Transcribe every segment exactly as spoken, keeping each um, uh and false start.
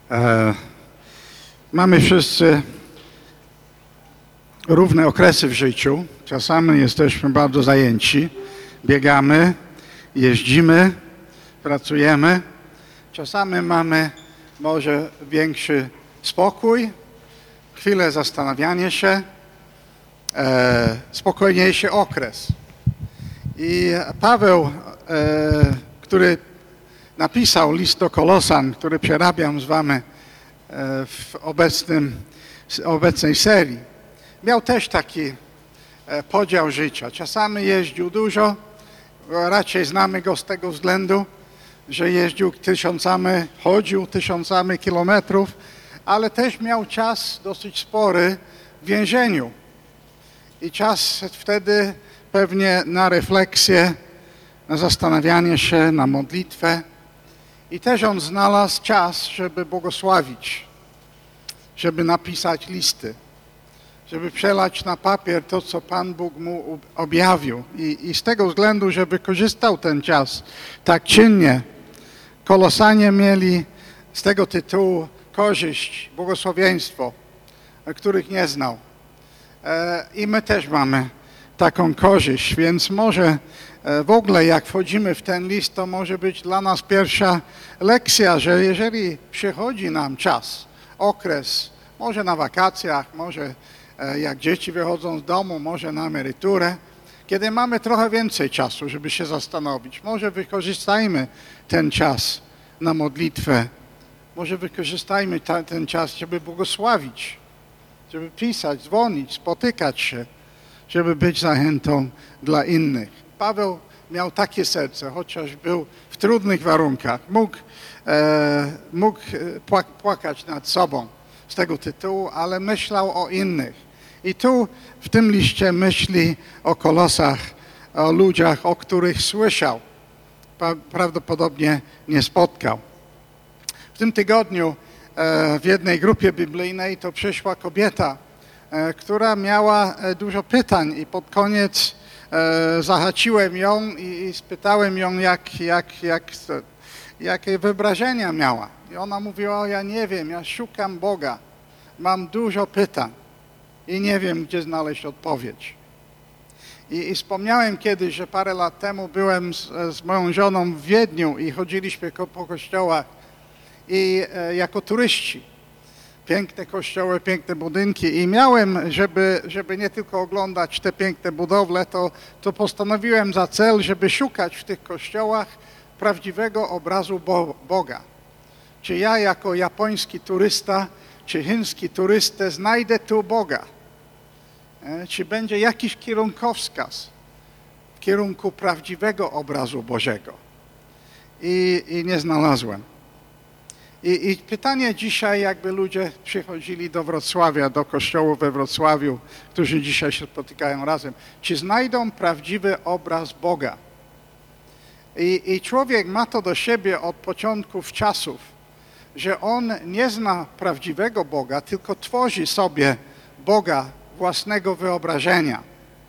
E, mamy wszyscy równe okresy w życiu. Czasami jesteśmy bardzo zajęci. Biegamy, jeździmy, pracujemy. Czasami mamy może większy spokój, chwilę zastanawiania się, e, spokojniejszy okres. I Paweł, e, który napisał list do Kolosan, który przerabiam z wami e, w obecnym, obecnej serii, miał też taki e, podział życia. Czasami jeździł dużo, raczej znamy go z tego względu, że jeździł tysiącami, chodził tysiącami kilometrów, ale też miał czas dosyć spory w więzieniu. I czas wtedy pewnie na refleksję, na zastanawianie się, na modlitwę. I też on znalazł czas, żeby błogosławić, żeby napisać listy, żeby przelać na papier to, co Pan Bóg mu objawił. I, i z tego względu, że wykorzystał ten czas tak czynnie, Kolosanie mieli z tego tytułu korzyść, błogosławieństwo, których nie znał. E, I my też mamy taką korzyść, więc może e, w ogóle jak wchodzimy w ten list, to może być dla nas pierwsza lekcja, że jeżeli przychodzi nam czas, okres, może na wakacjach, może e, jak dzieci wychodzą z domu, może na emeryturę, kiedy mamy trochę więcej czasu, żeby się zastanowić, może wykorzystajmy ten czas na modlitwę, może wykorzystajmy ta, ten czas, żeby błogosławić, żeby pisać, dzwonić, spotykać się, żeby być zachętą dla innych. Paweł miał takie serce, chociaż był w trudnych warunkach. Mógł, e, mógł płakać nad sobą z tego tytułu, ale myślał o innych. I tu w tym liście myśli o Kolosach, o ludziach, o których słyszał. Prawdopodobnie nie spotkał. W tym tygodniu e, w jednej grupie biblijnej to przyszła kobieta, e, która miała dużo pytań i pod koniec e, zahaczyłem ją i, i spytałem ją, jak, jak, jak, jakie wyobrażenia miała. I ona mówiła, ja nie wiem, ja szukam Boga, mam dużo pytań i nie wiem, gdzie znaleźć odpowiedź. I, I wspomniałem kiedyś, że parę lat temu byłem z, z moją żoną w Wiedniu i chodziliśmy ko, po kościołach i e, jako turyści. Piękne kościoły, piękne budynki i miałem, żeby, żeby nie tylko oglądać te piękne budowle, to, to postanowiłem za cel, żeby szukać w tych kościołach prawdziwego obrazu Bo, Boga. Czy ja jako japoński turysta, czy chiński turystę znajdę tu Boga? Czy będzie jakiś kierunkowskaz w kierunku prawdziwego obrazu Bożego? I, i nie znalazłem. I, I pytanie dzisiaj, jakby ludzie przychodzili do Wrocławia, do kościołów we Wrocławiu, którzy dzisiaj się spotykają razem, czy znajdą prawdziwy obraz Boga? I, i człowiek ma to do siebie od początków czasów, że on nie zna prawdziwego Boga, tylko tworzy sobie Boga własnego wyobrażenia.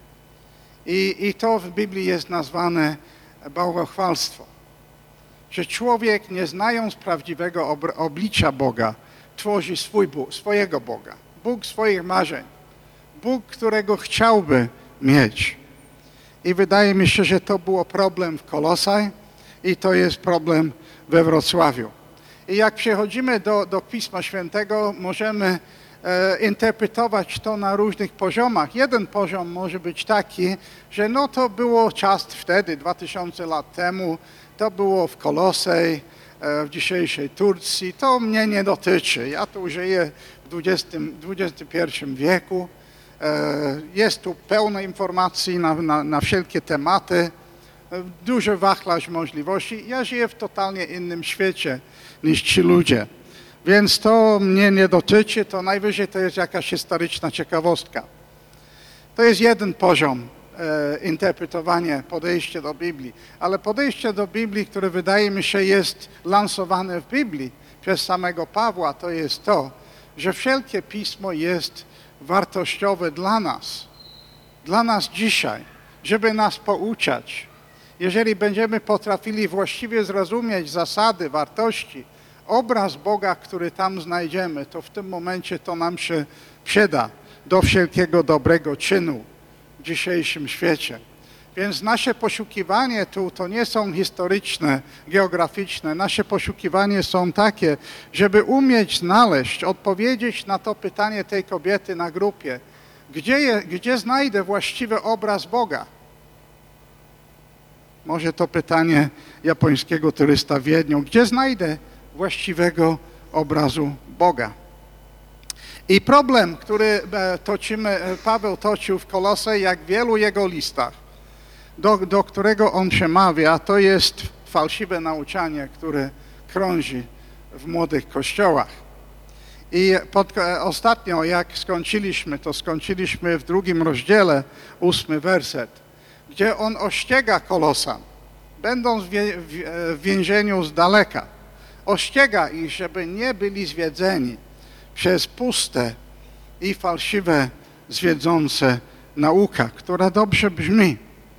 I, I to w Biblii jest nazwane bałwochwalstwo. Że człowiek, nie znając prawdziwego oblicza Boga, tworzy swój Bóg, swojego Boga. Bóg swoich marzeń. Bóg, którego chciałby mieć. I wydaje mi się, że to było problem w Kolosaj i to jest problem we Wrocławiu. I jak przechodzimy do, do Pisma Świętego, możemy e, interpretować to na różnych poziomach. Jeden poziom może być taki, że no to było czas wtedy, dwa tysiące lat temu, to było w Kolosej, e, w dzisiejszej Turcji, to mnie nie dotyczy. Ja tu żyję w dwudziestym, dwudziestym pierwszym wieku. E, jest tu pełno informacji na, na, na wszelkie tematy, e, duży wachlarz możliwości. Ja żyję w totalnie innym świecie niż ci ludzie. Więc to mnie nie dotyczy, to najwyżej to jest jakaś historyczna ciekawostka. To jest jeden poziom e, interpretowania, podejście do Biblii. Ale podejście do Biblii, które wydaje mi się jest lansowane w Biblii przez samego Pawła, to jest to, że wszelkie Pismo jest wartościowe dla nas. Dla nas dzisiaj, żeby nas pouczać. Jeżeli będziemy potrafili właściwie zrozumieć zasady, wartości, obraz Boga, który tam znajdziemy, to w tym momencie to nam się przyda do wszelkiego dobrego czynu w dzisiejszym świecie. Więc nasze poszukiwanie tu to nie są historyczne, geograficzne. Nasze poszukiwanie są takie, żeby umieć znaleźć, odpowiedzieć na to pytanie tej kobiety na grupie. Gdzie, je, gdzie znajdę właściwy obraz Boga? Może to pytanie japońskiego turysta w Wiedniu. Gdzie znajdę właściwego obrazu Boga? I problem, który toczymy, Paweł toczył w Kolose, jak w wielu jego listach, do, do którego on przemawia, to jest fałszywe nauczanie, które krąży w młodych kościołach. I pod, ostatnio, jak skończyliśmy, to skończyliśmy w drugim rozdziale, ósmy werset, gdzie on ościega Kolosan, będąc w, w, w więzieniu z daleka. Ościega ich, żeby nie byli zwiedzeni przez puste i fałszywe, zwiedzące nauka, która dobrze brzmi.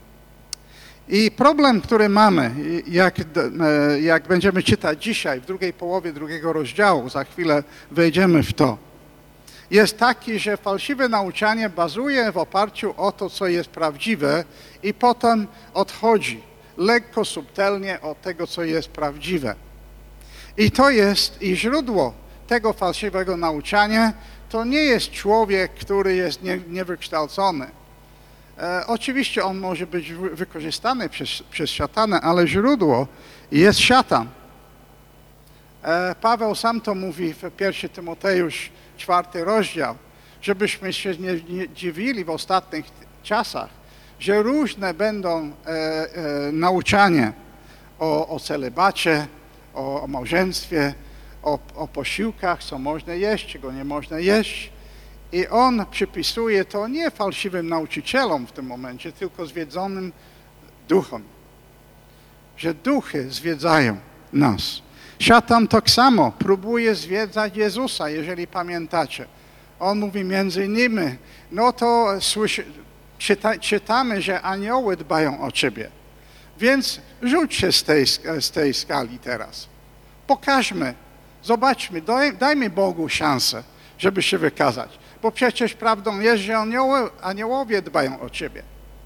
I problem, który mamy, jak, jak będziemy czytać dzisiaj, w drugiej połowie drugiego rozdziału, za chwilę wejdziemy w to, jest taki, że fałszywe nauczanie bazuje w oparciu o to, co jest prawdziwe i potem odchodzi lekko, subtelnie od tego, co jest prawdziwe. I to jest i źródło tego fałszywego nauczania, to nie jest człowiek, który jest nie, niewykształcony. E, oczywiście on może być wykorzystany przez, przez szatana, ale źródło jest szatan. E, Paweł sam to mówi w pierwszym Tymoteusz, czwarty rozdział, żebyśmy się nie, nie dziwili w ostatnich czasach, że różne będą e, e, nauczania o, o celibacie, o, o małżeństwie, o, o posiłkach, co można jeść, czego nie można jeść. I on przypisuje to nie fałszywym nauczycielom w tym momencie, tylko zwiedzonym duchom. Że duchy zwiedzają nas. Szatan tak samo próbuje zwiedzać Jezusa, jeżeli pamiętacie. On mówi między innymi, no to słyszy, czyta, czytamy, że anioły dbają o ciebie. Więc rzuć się z tej, z tej skali teraz. Pokażmy, zobaczmy, daj, dajmy Bogu szansę, żeby się wykazać. Bo przecież prawdą jest, że anioły, aniołowie dbają o ciebie.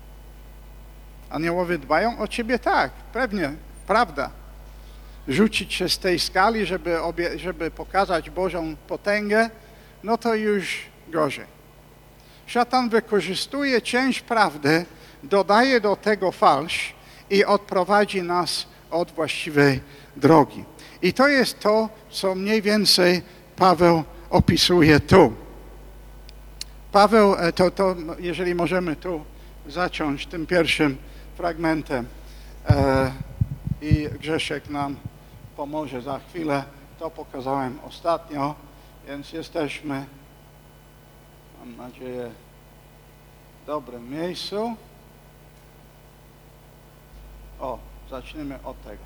Aniołowie dbają o ciebie? Tak, pewnie, prawda. Rzucić się z tej skali, żeby, obie, żeby pokazać Bożą potęgę, no to już gorzej. Szatan wykorzystuje część prawdy, dodaje do tego falsz i odprowadzi nas od właściwej drogi. I to jest to, co mniej więcej Paweł opisuje tu. Paweł, to, to jeżeli możemy tu zacząć tym pierwszym fragmentem e, i Grzesiek nam pomoże za chwilę. To pokazałem ostatnio, więc jesteśmy, mam nadzieję, w dobrym miejscu. O, zacznijmy od tego.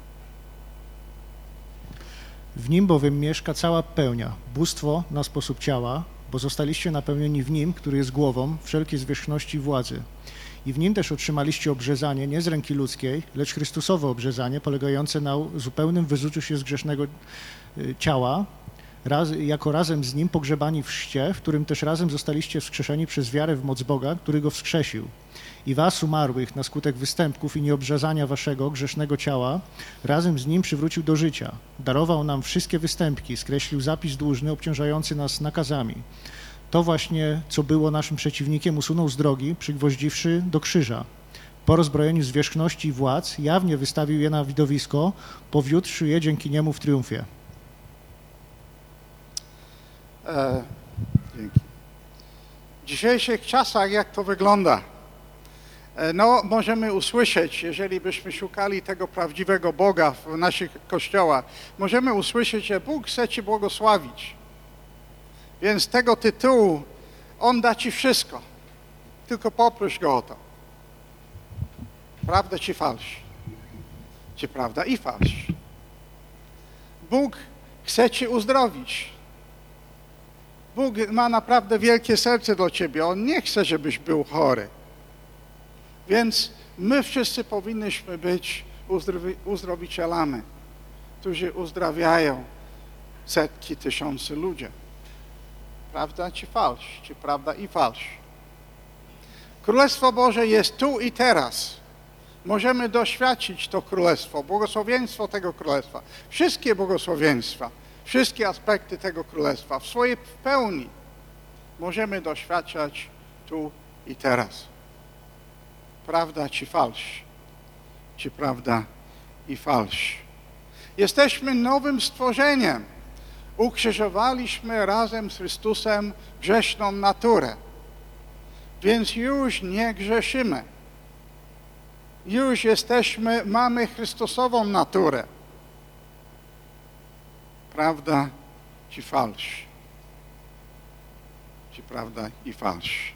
W nim bowiem mieszka cała pełnia, bóstwo na sposób ciała, bo zostaliście napełnieni w nim, który jest głową wszelkiej zwierzchności i władzy. I w nim też otrzymaliście obrzezanie nie z ręki ludzkiej, lecz Chrystusowe obrzezanie, polegające na zupełnym wyzuciu się z grzesznego ciała, raz, jako razem z nim pogrzebani w chrzcie, w którym też razem zostaliście wskrzeszeni przez wiarę w moc Boga, który go wskrzesił. I was, umarłych, na skutek występków i nieobrzezania waszego grzesznego ciała, razem z nim przywrócił do życia. Darował nam wszystkie występki, skreślił zapis dłużny obciążający nas nakazami. To właśnie, co było naszym przeciwnikiem, usunął z drogi, przygwoździwszy do krzyża. Po rozbrojeniu zwierzchności i władz jawnie wystawił je na widowisko, powiódłszy je dzięki niemu w triumfie. E, dzięki. W dzisiejszych czasach jak to wygląda? E, no, możemy usłyszeć, jeżeli byśmy szukali tego prawdziwego Boga w naszych kościołach, możemy usłyszeć, że Bóg chce ci błogosławić. Więc z tego tytułu On da ci wszystko. Tylko poproś Go o to. Prawda czy falsz? Czy prawda i falsz? Bóg chce ci uzdrowić. Bóg ma naprawdę wielkie serce dla ciebie. On nie chce, żebyś był chory. Więc my wszyscy powinniśmy być uzdrowi- uzdrowicielami, którzy uzdrawiają setki, tysiące ludzi. Prawda czy falsz? Czy prawda i falsz? Królestwo Boże jest tu i teraz. Możemy doświadczyć to królestwo, błogosławieństwo tego królestwa. Wszystkie błogosławieństwa, wszystkie aspekty tego królestwa w swojej pełni możemy doświadczać tu i teraz. Prawda czy falsz? Czy prawda i falsz? Jesteśmy nowym stworzeniem. Ukrzyżowaliśmy razem z Chrystusem grzeszną naturę. Więc już nie grzeszymy. Już jesteśmy, mamy Chrystusową naturę. Prawda czy falsz? Czy prawda i falsz?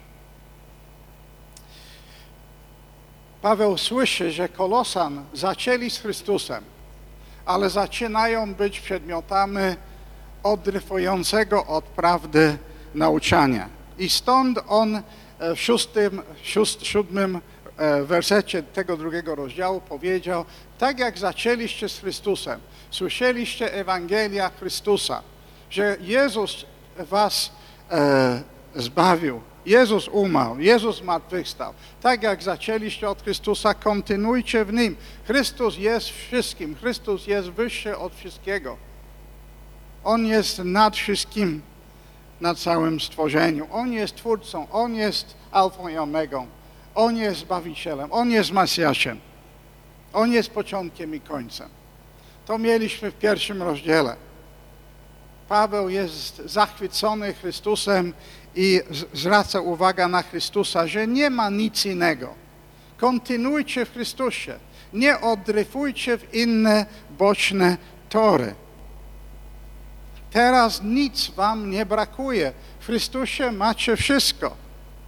Paweł słyszy, że Kolosan zaczęli z Chrystusem, ale zaczynają być przedmiotami odryfującego od prawdy nauczania. I stąd on w szóstym, szóst, siódmym wersecie tego drugiego rozdziału powiedział, tak jak zaczęliście z Chrystusem, słyszeliście Ewangelia Chrystusa, że Jezus was e, zbawił, Jezus umarł, Jezus zmartwychwstał. Tak jak zaczęliście od Chrystusa, kontynuujcie w Nim. Chrystus jest wszystkim, Chrystus jest wyższy od wszystkiego. On jest nad wszystkim, nad całym stworzeniu. On jest Twórcą, On jest Alfą i Omegą. On jest Zbawicielem, On jest Mesjaszem. On jest początkiem i końcem. To mieliśmy w pierwszym rozdziale. Paweł jest zachwycony Chrystusem i zwraca uwagę na Chrystusa, że nie ma nic innego. Kontynuujcie w Chrystusie. Nie odryfujcie w inne boczne tory. Teraz nic wam nie brakuje. W Chrystusie macie wszystko.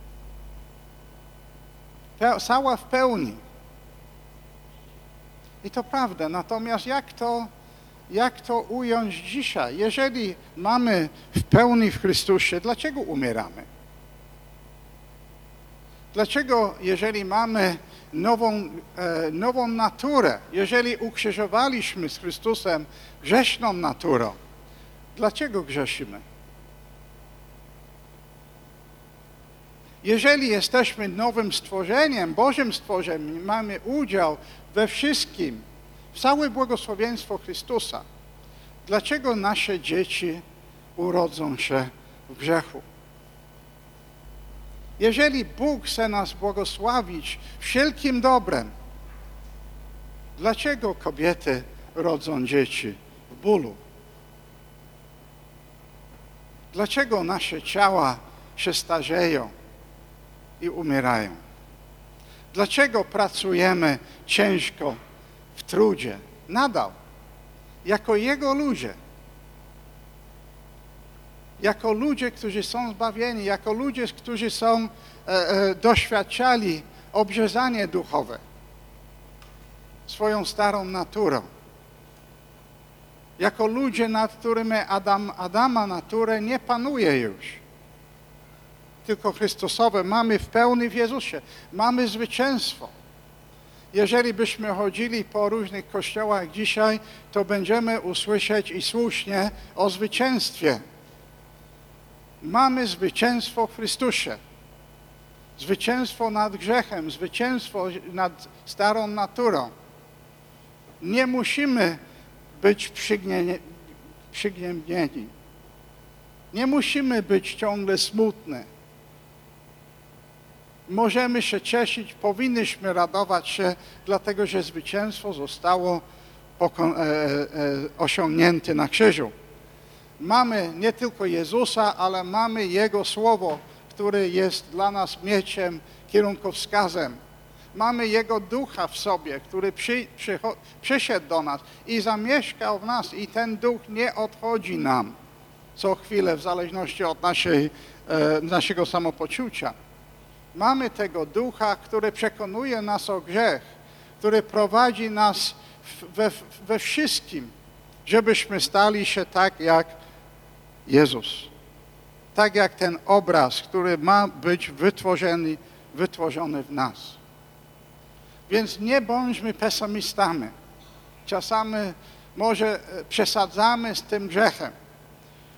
Cała w pełni. I to prawda. Natomiast jak to, jak to ująć dzisiaj? Jeżeli mamy w pełni w Chrystusie, dlaczego umieramy? Dlaczego, jeżeli mamy nową, e, nową naturę, jeżeli ukrzyżowaliśmy z Chrystusem grzeszną naturą, dlaczego grzeszymy? Jeżeli jesteśmy nowym stworzeniem, Bożym stworzeniem, mamy udział we wszystkim, w całe błogosławieństwo Chrystusa, dlaczego nasze dzieci urodzą się w grzechu? Jeżeli Bóg chce nas błogosławić wszelkim dobrem, dlaczego kobiety rodzą dzieci w bólu? Dlaczego nasze ciała się starzeją i umierają? Dlaczego pracujemy ciężko w trudzie? Nadal, jako Jego ludzie. Jako ludzie, którzy są zbawieni, jako ludzie, którzy są, e, e, doświadczali obrzezanie duchowe swoją starą naturą. Jako ludzie, nad którymi Adam, Adama naturę nie panuje już. Tylko Chrystusowe mamy w pełni w Jezusie. Mamy zwycięstwo. Jeżeli byśmy chodzili po różnych kościołach dzisiaj, to będziemy usłyszeć i słusznie o zwycięstwie. Mamy zwycięstwo w Chrystusie. Zwycięstwo nad grzechem, zwycięstwo nad starą naturą. Nie musimy być przygnębieni. Nie musimy być ciągle smutni. Możemy się cieszyć, powinniśmy radować się, dlatego że zwycięstwo zostało osiągnięte na krzyżu. Mamy nie tylko Jezusa, ale mamy Jego Słowo, które jest dla nas mieczem, kierunkowskazem. Mamy Jego Ducha w sobie, który przy, przycho, przyszedł do nas i zamieszkał w nas i ten Duch nie odchodzi nam co chwilę w zależności od naszej, e, naszego samopoczucia. Mamy tego Ducha, który przekonuje nas o grzech, który prowadzi nas we, we wszystkim, żebyśmy stali się tak jak Jezus. Tak jak ten obraz, który ma być wytworzony, wytworzony w nas. Więc nie bądźmy pesymistami. Czasami może przesadzamy z tym grzechem.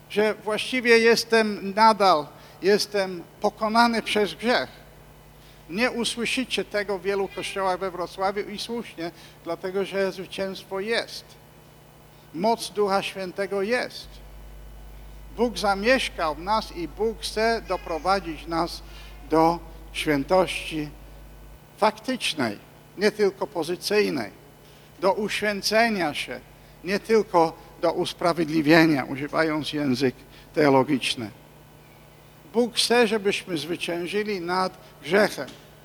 że właściwie jestem nadal, jestem pokonany przez grzech. Nie usłyszycie tego w wielu kościołach we Wrocławiu i słusznie, dlatego że zwycięstwo jest. Moc Ducha Świętego jest. Bóg zamieszkał w nas i Bóg chce doprowadzić nas do świętości faktycznej, nie tylko pozycyjnej, do uświęcenia się, nie tylko do usprawiedliwienia, używając język teologiczny. Bóg chce, żebyśmy zwyciężyli nad grzechem.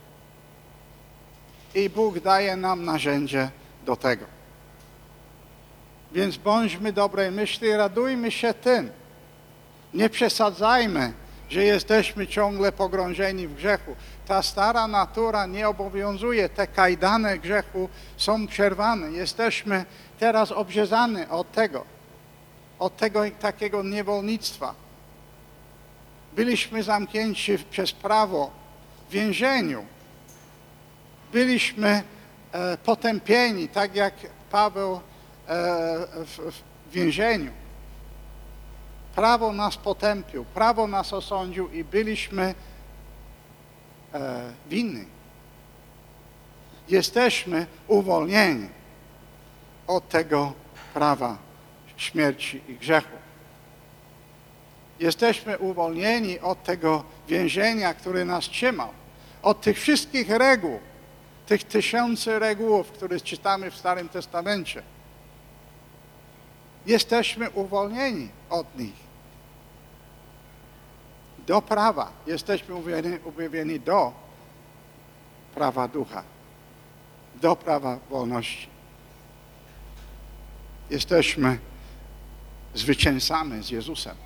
I Bóg daje nam narzędzie do tego. Więc bądźmy dobrej myśli, radujmy się tym. Nie przesadzajmy, że jesteśmy ciągle pogrążeni w grzechu. Ta stara natura nie obowiązuje, te kajdany grzechu są przerwane. Jesteśmy teraz obrzezani od tego, od tego takiego niewolnictwa. Byliśmy zamknięci przez prawo w więzieniu. Byliśmy e, potępieni, tak jak Paweł e, w, w więzieniu. Prawo nas potępił, prawo nas osądził i byliśmy e, winni. Jesteśmy uwolnieni od tego prawa śmierci i grzechu. Jesteśmy uwolnieni od tego więzienia, które nas trzymał, od tych wszystkich reguł, tych tysięcy regułów, które czytamy w Starym Testamencie. Jesteśmy uwolnieni od nich. Do prawa. Jesteśmy uwielbieni do prawa ducha. Do prawa wolności. Jesteśmy zwycięzcami z Jezusem.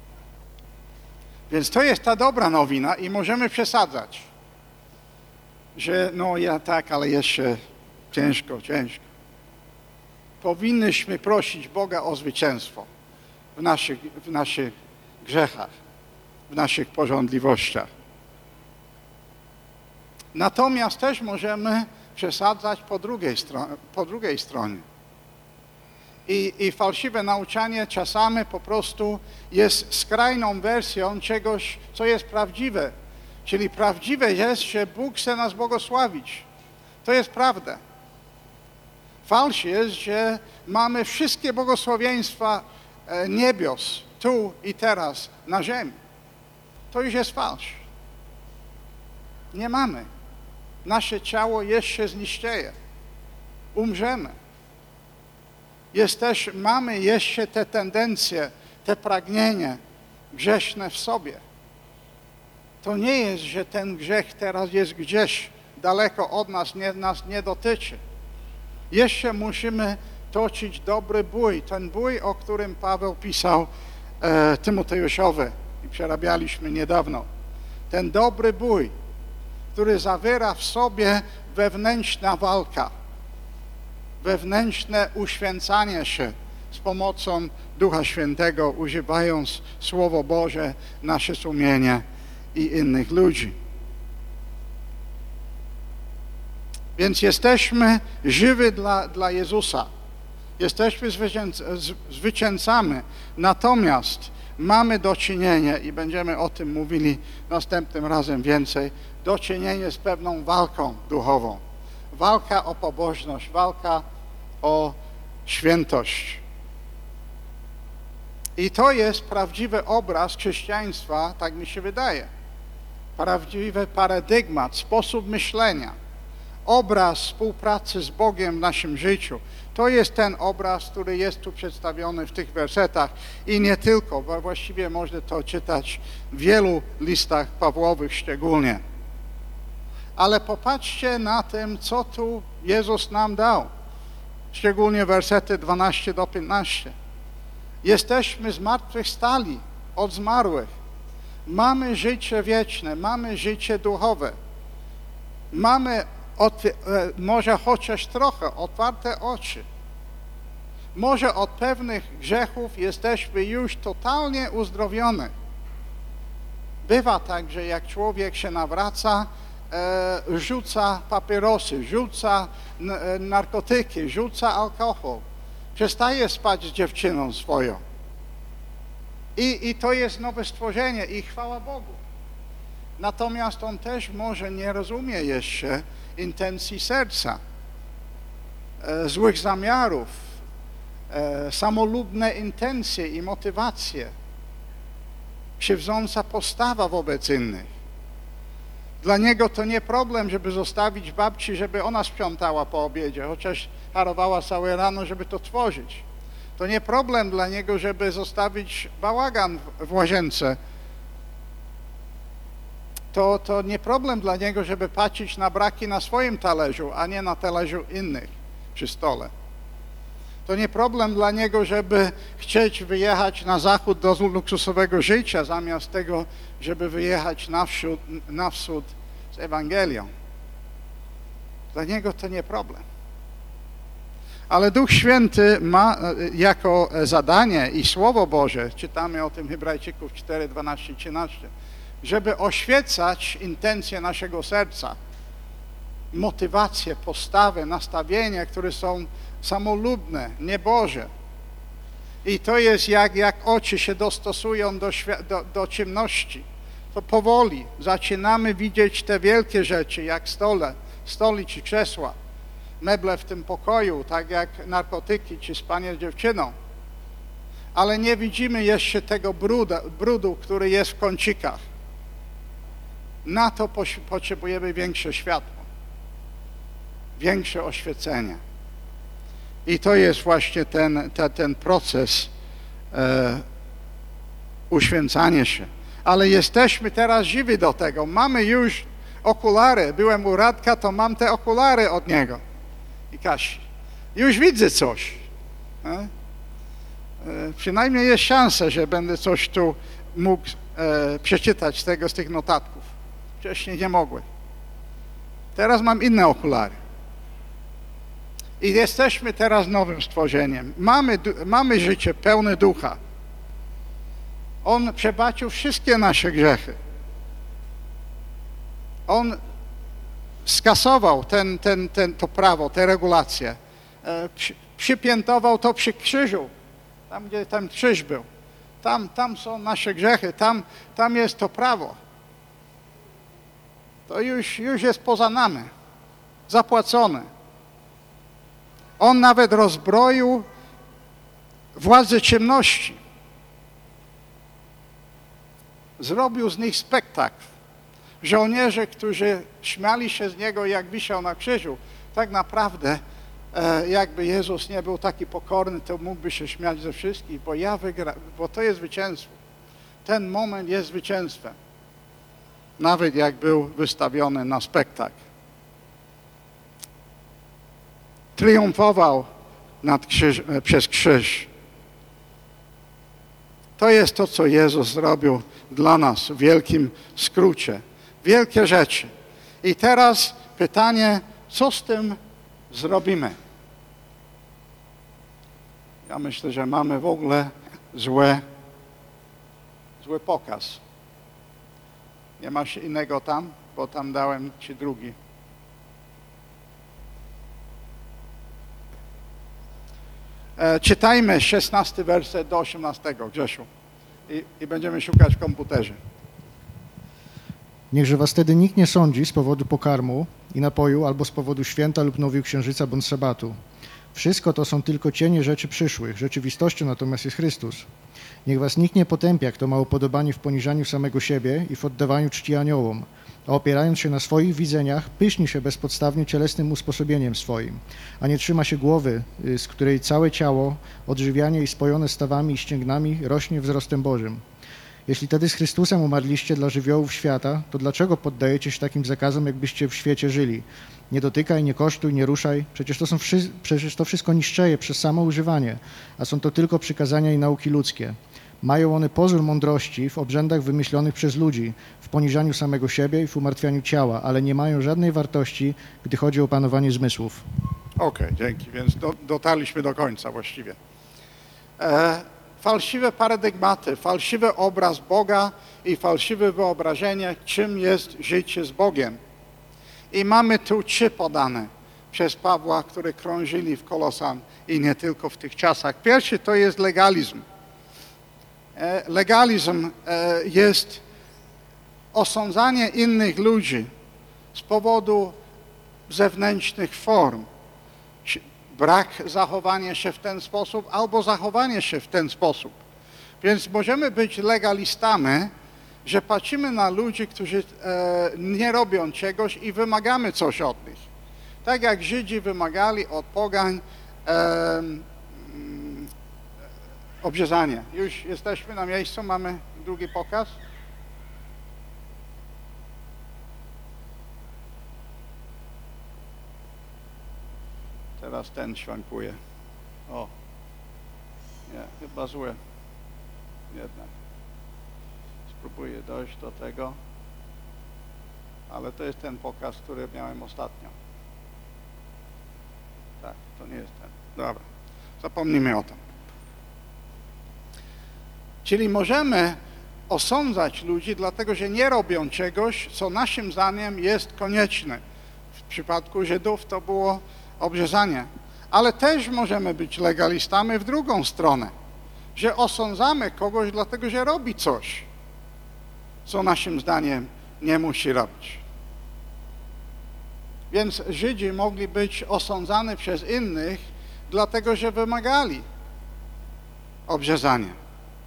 Więc to jest ta dobra nowina i możemy przesadzać, że no ja tak, ale jeszcze ciężko, ciężko. Powinnyśmy prosić Boga o zwycięstwo w naszych, w naszych grzechach, w naszych pożądliwościach. Natomiast też możemy przesadzać po drugiej, stro- po drugiej stronie. I, I fałszywe nauczanie czasami po prostu jest skrajną wersją czegoś, co jest prawdziwe. Czyli prawdziwe jest, że Bóg chce nas błogosławić. To jest prawda. Falsz jest, że mamy wszystkie błogosławieństwa niebios tu i teraz na ziemi. To już jest falsz. Nie mamy. Nasze ciało jeszcze zniszczeje. Umrzemy. Jest też, mamy jeszcze te tendencje, te pragnienie grzeszne w sobie. To nie jest, że ten grzech teraz jest gdzieś daleko od nas, nie, nas nie dotyczy. Jeszcze musimy toczyć dobry bój. Ten bój, o którym Paweł pisał e, Tymoteuszowi i przerabialiśmy niedawno. Ten dobry bój, który zawiera w sobie wewnętrzna walka, wewnętrzne uświęcanie się z pomocą Ducha Świętego, używając Słowo Boże, nasze sumienie i innych ludzi. Więc jesteśmy żywi dla, dla Jezusa. Jesteśmy zwycięzcami. Natomiast mamy do czynienia, i będziemy o tym mówili następnym razem więcej, do czynienia z pewną walką duchową. Walka o pobożność, walka o świętość. I to jest prawdziwy obraz chrześcijaństwa, tak mi się wydaje. Prawdziwy paradygmat, sposób myślenia. Obraz współpracy z Bogiem w naszym życiu. To jest ten obraz, który jest tu przedstawiony w tych wersetach i nie tylko, bo właściwie można to czytać w wielu listach Pawłowych szczególnie. Ale popatrzcie na tym, co tu Jezus nam dał. Szczególnie wersety dwanaście do piętnastu. Jesteśmy zmartwychwstali od zmarłych. Mamy życie wieczne, mamy życie duchowe. Mamy może chociaż trochę otwarte oczy. Może od pewnych grzechów jesteśmy już totalnie uzdrowieni. Bywa tak, że jak człowiek się nawraca, e, rzuca papierosy, rzuca n- narkotyki, rzuca alkohol, przestaje spać z dziewczyną swoją I, I to jest nowe stworzenie i chwała Bogu. Natomiast on też może nie rozumie jeszcze intencji serca, e, złych zamiarów, e, samolubne intencje i motywacje, krzywdząca postawa wobec innych. Dla niego to nie problem, żeby zostawić babci, żeby ona sprzątała po obiedzie, chociaż harowała całe rano, żeby to tworzyć. To nie problem dla niego, żeby zostawić bałagan w, w łazience. To, to nie problem dla niego, żeby patrzeć na braki na swoim talerzu, a nie na talerzu innych przy stole. To nie problem dla niego, żeby chcieć wyjechać na zachód do luksusowego życia, zamiast tego, żeby wyjechać na wschód, na wschód z Ewangelią. Dla niego to nie problem. Ale Duch Święty ma jako zadanie i Słowo Boże, czytamy o tym Hebrajczyków cztery, dwanaście, trzynaście, żeby oświecać intencje naszego serca, motywacje, postawy, nastawienia, które są samolubne, nieboże. I to jest jak, jak oczy się dostosują do, do, do ciemności. To powoli zaczynamy widzieć te wielkie rzeczy, jak stole, stoły czy krzesła, meble w tym pokoju, tak jak narkotyki czy spanie z dziewczyną. Ale nie widzimy jeszcze tego bruda, brudu, który jest w kącikach. Na to potrzebujemy większe światło, większe oświecenie. I to jest właśnie ten, ten, ten proces e, uświęcania się. Ale jesteśmy teraz żywi do tego. Mamy już okulary. Byłem u Radka, to mam te okulary od niego i Kasi. Już widzę coś. E? E, przynajmniej jest szansa, że będę coś tu mógł e, przeczytać z tego, z tych notatków. Wcześniej nie mogłem. Teraz mam inne okulary. I jesteśmy teraz nowym stworzeniem. Mamy, mamy życie pełne Ducha. On przebaczył wszystkie nasze grzechy. On skasował ten, ten, ten, to prawo, te regulacje. E, przy, przypiętował to przy krzyżu, tam gdzie ten krzyż był. Tam, tam są nasze grzechy, tam, tam jest to prawo. To już, już jest poza nami, zapłacone. On nawet rozbroił władzę ciemności. Zrobił z nich spektakl. Żołnierze, którzy śmiali się z niego, jak wisiał na krzyżu, tak naprawdę e, jakby Jezus nie był taki pokorny, to mógłby się śmiać ze wszystkich, bo ja wygra, bo to jest zwycięstwo. Ten moment jest zwycięstwem. Nawet jak był wystawiony na spektakl. Triumfował nad krzyż, przez krzyż. To jest to, co Jezus zrobił dla nas w wielkim skrócie. Wielkie rzeczy. I teraz pytanie, co z tym zrobimy? Ja myślę, że mamy w ogóle złe, zły pokaz. Nie masz innego tam, bo tam dałem ci drugi. E, czytajmy szesnasty werset do osiemnastego, Grzesiu. I, I będziemy szukać w komputerze. Niechże was wtedy nikt nie sądzi z powodu pokarmu i napoju, albo z powodu święta lub nowiu księżyca bądź sabatu. Wszystko to są tylko cienie rzeczy przyszłych, rzeczywistością natomiast jest Chrystus. Niech was nikt nie potępia, kto ma upodobanie w poniżaniu samego siebie i w oddawaniu czci aniołom, a opierając się na swoich widzeniach, pyszni się bezpodstawnie cielesnym usposobieniem swoim, a nie trzyma się głowy, z której całe ciało, odżywianie i spojone stawami i ścięgnami rośnie wzrostem Bożym. Jeśli tedy z Chrystusem umarliście dla żywiołów świata, to dlaczego poddajecie się takim zakazom, jakbyście w świecie żyli? Nie dotykaj, nie kosztuj, nie ruszaj. Przecież to, są wszy... Przecież to wszystko niszczeje przez samo używanie, a są to tylko przykazania i nauki ludzkie. Mają one pozór mądrości w obrzędach wymyślonych przez ludzi, w poniżaniu samego siebie i w umartwianiu ciała, ale nie mają żadnej wartości, gdy chodzi o panowanie zmysłów. Okej, okay, dzięki. Więc do, dotarliśmy do końca właściwie. E, falszywe paradygmaty, fałszywy obraz Boga i fałszywe wyobrażenie, czym jest życie z Bogiem. I mamy tu trzy podane przez Pawła, które krążyli w Kolosan i nie tylko w tych czasach. Pierwszy to jest legalizm. Legalizm jest osądzanie innych ludzi z powodu zewnętrznych form. Brak zachowania się w ten sposób albo zachowanie się w ten sposób. Więc możemy być legalistami, że patrzymy na ludzi, którzy e, nie robią czegoś i wymagamy coś od nich. Tak jak Żydzi wymagali od pogań e, mm, obrzezania. Już jesteśmy na miejscu, mamy drugi pokaz. Teraz ten szwankuje. O, nie, chyba zły. Jednak. Spróbuję dojść do tego. Ale to jest ten pokaz, który miałem ostatnio. Tak, to nie jest ten. Dobra, zapomnijmy o tym. Czyli możemy osądzać ludzi, dlatego że nie robią czegoś, co naszym zdaniem jest konieczne. W przypadku Żydów to było obrzezanie. Ale też możemy być legalistami w drugą stronę, że osądzamy kogoś dlatego, że robi coś, co naszym zdaniem nie musi robić. Więc Żydzi mogli być osądzani przez innych dlatego, że wymagali obrzezania.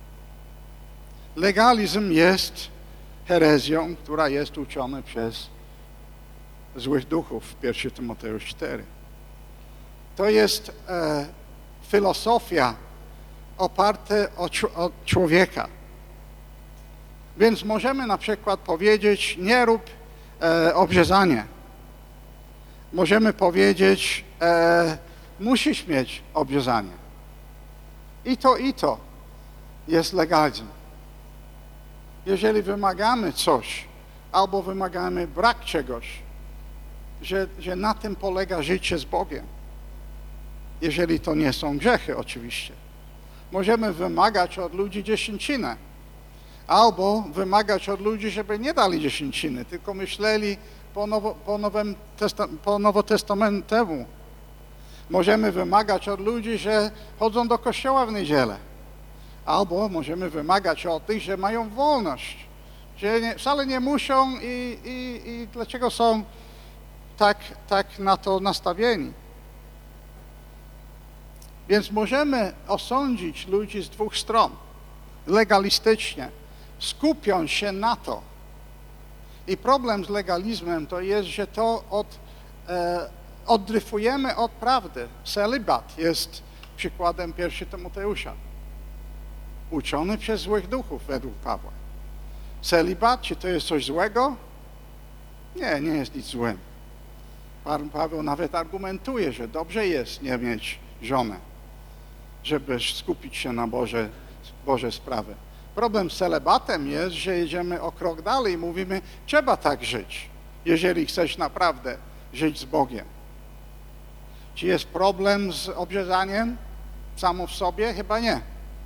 Legalizm jest herezją, która jest uczona przez złych duchów, pierwszy Tymoteusz cztery. To jest e, filozofia oparta o, o człowieka. Więc możemy na przykład powiedzieć, nie rób e, obrzezania. Możemy powiedzieć, e, musisz mieć obrzezanie. I to, i to jest legalizm. Jeżeli wymagamy coś, albo wymagamy brak czegoś, że, że na tym polega życie z Bogiem. Jeżeli to nie są grzechy oczywiście. Możemy wymagać od ludzi dziesięcinę, albo wymagać od ludzi, żeby nie dali dziesięciny, tylko myśleli po, nowo, po, nowym testa, po nowotestamentowemu. Możemy wymagać od ludzi, że chodzą do kościoła w niedzielę. Albo możemy wymagać od tych, że mają wolność, że nie, wcale nie muszą i, i, i dlaczego są tak, tak na to nastawieni. Więc możemy osądzić ludzi z dwóch stron, legalistycznie, skupiąc się na to. I problem z legalizmem to jest, że to od, e, oddryfujemy od prawdy. Celibat jest przykładem pierwszy Tymoteusza. Uczony przez złych duchów według Pawła. Celibat, czy to jest coś złego? Nie, nie jest nic złym. Pan Paweł nawet argumentuje, że dobrze jest nie mieć żony, żeby skupić się na Boże, Boże sprawy. Problem z celibatem jest, że jedziemy o krok dalej i mówimy, trzeba tak żyć, jeżeli chcesz naprawdę żyć z Bogiem. Czy jest problem z obrzezaniem samo w sobie? Chyba nie.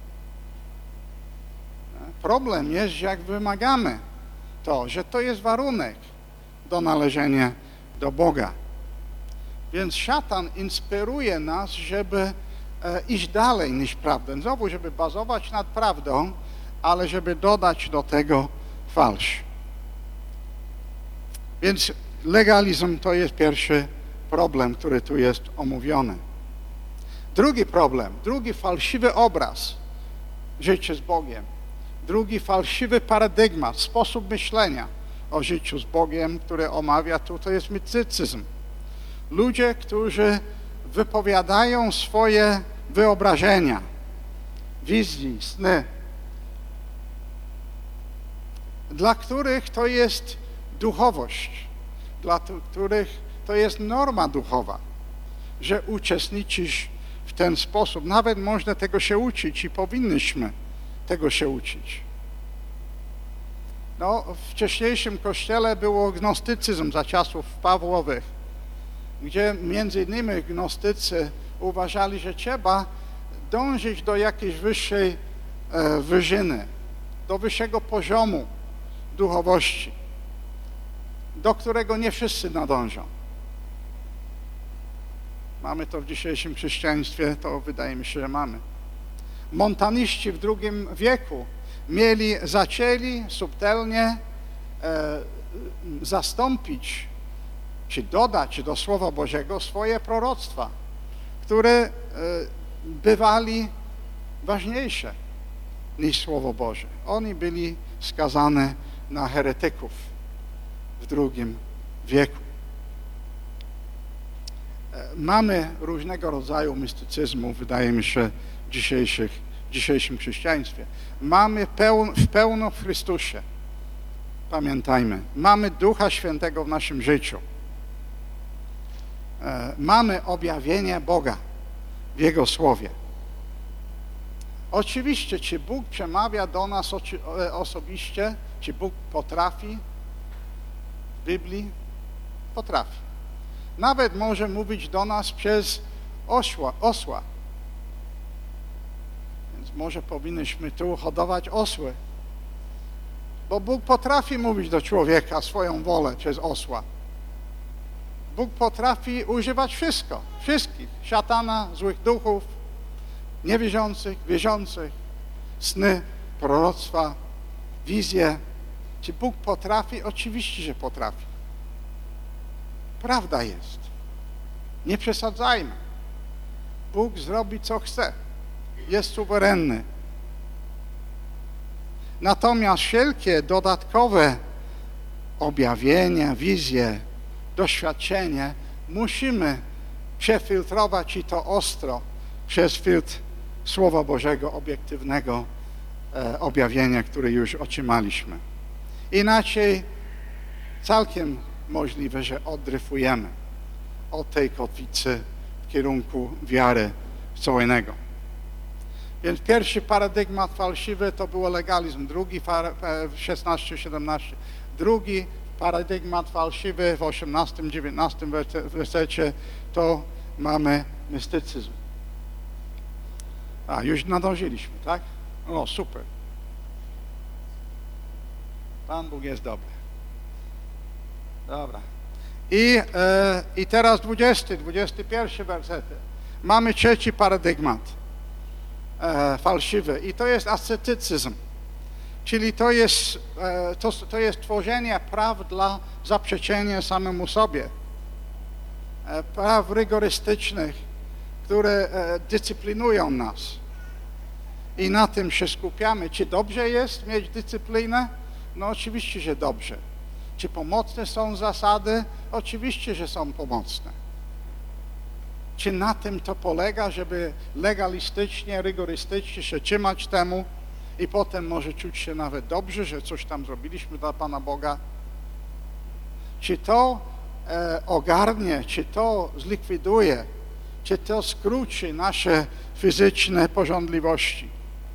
Problem jest, że jak wymagamy to, że to jest warunek do należenia do Boga. Więc szatan inspiruje nas, żeby e, iść dalej niż prawdę. Znowu, żeby bazować nad prawdą, ale żeby dodać do tego falsz. Więc legalizm to jest pierwszy problem, który tu jest omówiony. Drugi problem, drugi fałszywy obraz życia z Bogiem. Drugi fałszywy paradygmat, sposób myślenia o życiu z Bogiem, który omawia tu, to jest mistycyzm. Ludzie, którzy wypowiadają swoje wyobrażenia, wizji, sny, dla których to jest duchowość, dla których to jest norma duchowa, że uczestniczysz w ten sposób. Nawet można tego się uczyć i powinniśmy tego się uczyć. No, w wcześniejszym kościele było gnostycyzm za czasów Pawłowych, gdzie między innymi gnostycy uważali, że trzeba dążyć do jakiejś wyższej e, wyżyny, do wyższego poziomu duchowości, do którego nie wszyscy nadążą. Mamy to w dzisiejszym chrześcijaństwie, to wydaje mi się, że mamy. Montaniści w drugim wieku mieli, zaczęli subtelnie e, zastąpić, czy dodać do Słowa Bożego swoje proroctwa, które e, bywali ważniejsze niż Słowo Boże. Oni byli skazani na heretyków w drugim wieku. Mamy różnego rodzaju mistycyzmu, wydaje mi się, w dzisiejszych, dzisiejszym chrześcijaństwie. Mamy pełn, w pełno w Chrystusie. Pamiętajmy, mamy Ducha Świętego w naszym życiu. Mamy objawienie Boga w Jego Słowie. Oczywiście, czy Bóg przemawia do nas osobiście, czy Bóg potrafi w Biblii? Potrafi. Nawet może mówić do nas przez osła, osła. Więc może powinniśmy tu hodować osły. Bo Bóg potrafi mówić do człowieka swoją wolę przez osła. Bóg potrafi używać wszystko, wszystkich. Szatana, złych duchów, niewierzących, wierzących, sny, proroctwa, wizje. Czy Bóg potrafi? Oczywiście, że potrafi. Prawda jest. Nie przesadzajmy. Bóg zrobi, co chce. Jest suwerenny. Natomiast wszelkie dodatkowe objawienia, wizje, doświadczenie musimy przefiltrować i to ostro przez filtr Słowa Bożego, obiektywnego e, objawienia, które już otrzymaliśmy. Inaczej całkiem możliwe, że oddryfujemy od tej kotwicy w kierunku wiary w co innego. Więc pierwszy paradygmat fałszywy to był legalizm, drugi w szesnaście siedemnaście, drugi paradygmat fałszywy w osiemnastym dziewiętnastym wersecie to mamy mistycyzm. A, już nadążyliśmy, tak? O, super. Pan Bóg jest dobry. Dobra. I, e, i teraz dwudziesty, dwudziesty pierwszy wersety. Mamy trzeci paradygmat e, fałszywy i to jest ascetycyzm. Czyli to jest, e, to, to jest tworzenie praw dla zaprzeczenia samemu sobie. E, praw rygorystycznych, które e, dyscyplinują nas. I na tym się skupiamy. Czy dobrze jest mieć dyscyplinę? No oczywiście, że dobrze. Czy pomocne są zasady? Oczywiście, że są pomocne. Czy na tym to polega, żeby legalistycznie, rygorystycznie się trzymać temu i potem może czuć się nawet dobrze, że coś tam zrobiliśmy dla Pana Boga? Czy to e, ogarnie, czy to zlikwiduje, czy to skróci nasze fizyczne pożądliwości?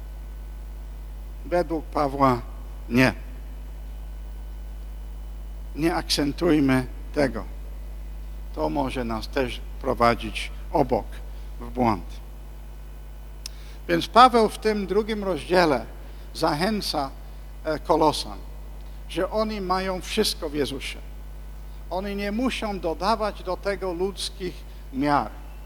Według Pawła nie. Nie akcentujmy tego. To może nas też prowadzić obok, w błąd. Więc Paweł w tym drugim rozdziale zachęca Kolosan, że oni mają wszystko w Jezusie. Oni nie muszą dodawać do tego ludzkich miar.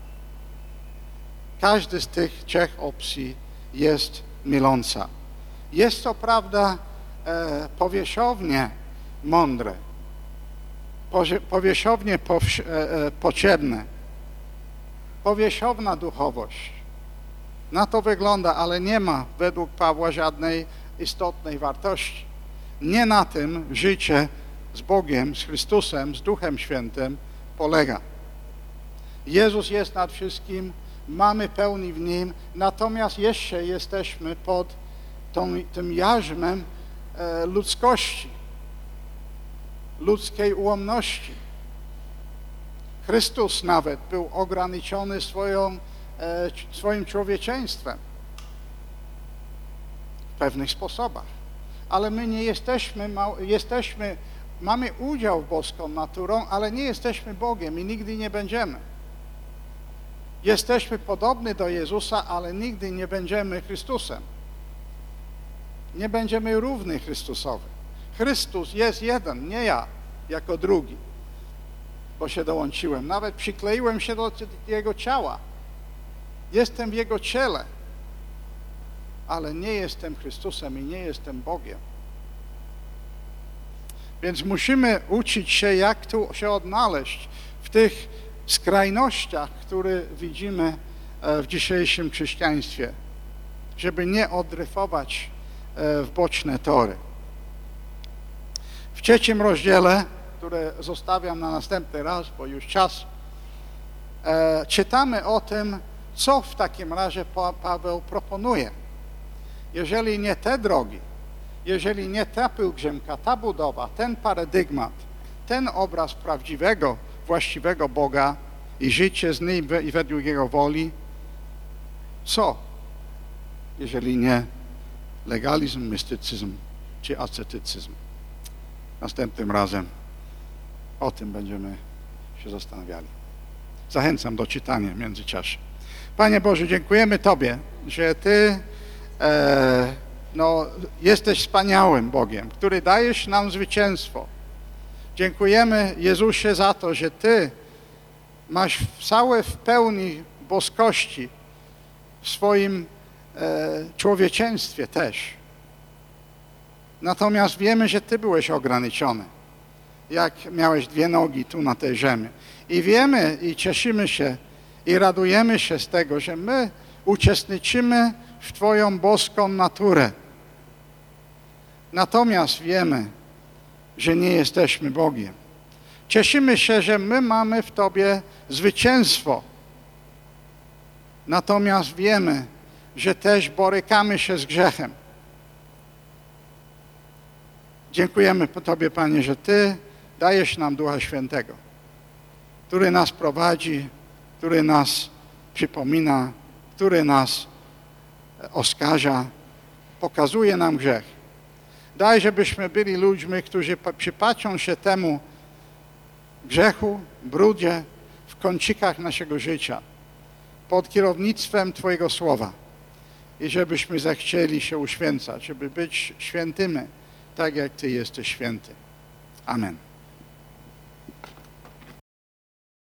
Każdy z tych trzech opcji jest myląca. Jest to prawda e, powierzchownie mądre, powierzchownie potrzebne, powierzchowna duchowość. Na to wygląda, ale nie ma według Pawła żadnej istotnej wartości. Nie na tym życie z Bogiem, z Chrystusem, z Duchem Świętym polega. Jezus jest nad wszystkim, mamy pełni w Nim, natomiast jeszcze jesteśmy pod tą, tym jarzmem e, ludzkości, ludzkiej ułomności. Chrystus nawet był ograniczony swoją, e, swoim człowieczeństwem w pewnych sposobach. Ale my nie jesteśmy, jesteśmy, mamy udział w boską naturą, ale nie jesteśmy Bogiem i nigdy nie będziemy. Jesteśmy podobni do Jezusa, ale nigdy nie będziemy Chrystusem. Nie będziemy równi Chrystusowi. Chrystus jest jeden, nie ja, jako drugi, bo się dołączyłem. Nawet przykleiłem się do Jego ciała. Jestem w Jego ciele. ale nie jestem Chrystusem i nie jestem Bogiem. Więc musimy uczyć się, jak tu się odnaleźć w tych skrajnościach, które widzimy w dzisiejszym chrześcijaństwie, żeby nie odryfować w boczne tory. W trzecim rozdziale, które zostawiam na następny raz, bo już czas, czytamy o tym, co w takim razie Paweł proponuje. Jeżeli nie te drogi, jeżeli nie ta pielgrzymka, ta budowa, ten paradygmat, ten obraz prawdziwego, właściwego Boga i życie z Nim i według Jego woli, co, jeżeli nie legalizm, mistycyzm czy ascetycyzm? Następnym razem o tym będziemy się zastanawiali. Zachęcam do czytania w międzyczasie. Panie Boże, dziękujemy Tobie, że Ty e, no, jesteś wspaniałym Bogiem, który dajesz nam zwycięstwo. Dziękujemy Jezusie za to, że Ty masz całe w pełni boskości w swoim e, człowieczeństwie też. Natomiast wiemy, że Ty byłeś ograniczony, jak miałeś dwie nogi tu na tej ziemi. I wiemy i cieszymy się i radujemy się z tego, że my uczestniczymy w Twoją boską naturę. Natomiast wiemy, że nie jesteśmy Bogiem. Cieszymy się, że my mamy w Tobie zwycięstwo. Natomiast wiemy, że też borykamy się z grzechem. Dziękujemy Tobie, Panie, że Ty dajesz nam Ducha Świętego, który nas prowadzi, który nas przypomina, który nas oskarża, pokazuje nam grzech. Daj, żebyśmy byli ludźmi, którzy przypatrzą się temu grzechu, brudzie w kącikach naszego życia, pod kierownictwem Twojego Słowa i żebyśmy zechcieli się uświęcać, żeby być świętymi, tak jak Ty jesteś święty. Amen.